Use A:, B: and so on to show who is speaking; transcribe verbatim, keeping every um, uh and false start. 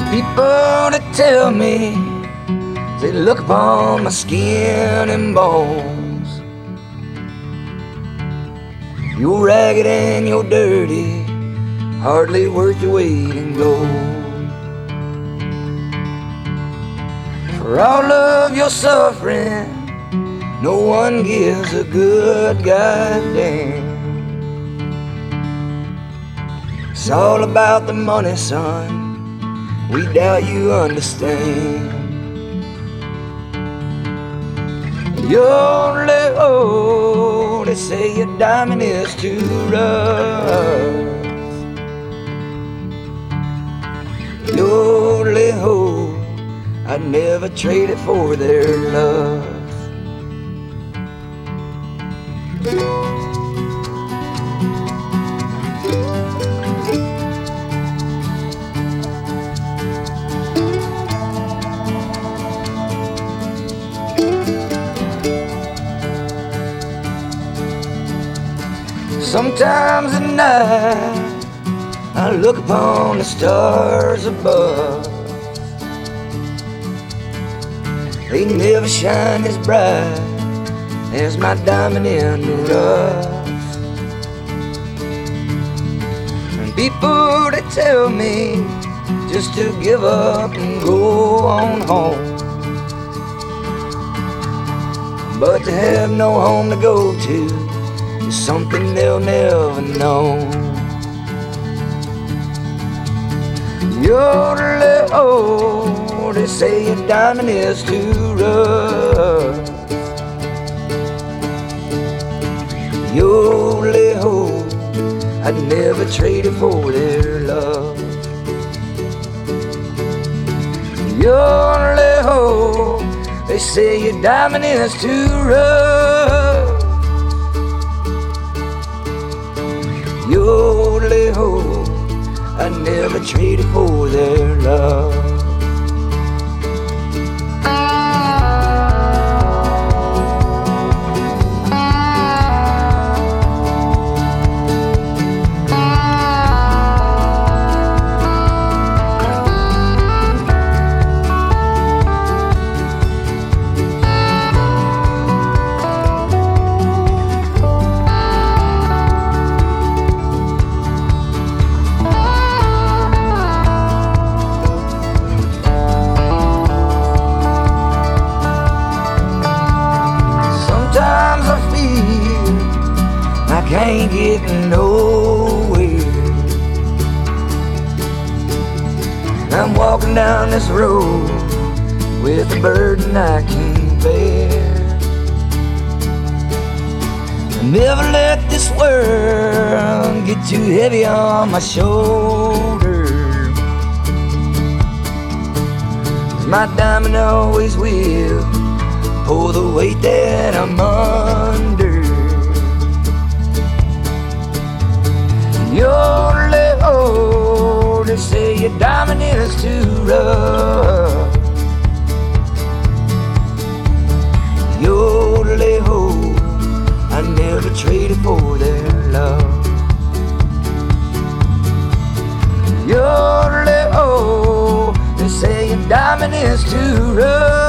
A: People that tell me, they look upon my skin and bones. You're ragged and you're dirty, hardly worth your weight in gold. For all of your suffering, no one gives a good goddamn. It's all about the money, son. We doubt you understand. You only hoe, they say your diamond is too rough. You only hoe, I'd never trade it for their love. Sometimes at night I look upon the stars above. They never shine as bright as my diamond in the rough. And people that tell me just to give up and go on home, but to have no home to go to is something they'll never know. Yodelay-oh, they say your diamond is too rough. Yodelay-oh, I'd never trade it for their love. Yodelay-oh, they say your diamond is too rough. Yodelay-ho, I never traded for their love. I can't get nowhere. I'm walking down this road with a burden I can't bear. Never let this world get too heavy on my shoulders. My diamond always will pull the weight that I'm under. Yodelay-oh, they say your diamond is too rough. Yodelay-oh, I never traded for their love. Yodelay-oh, they say your diamond is too rough.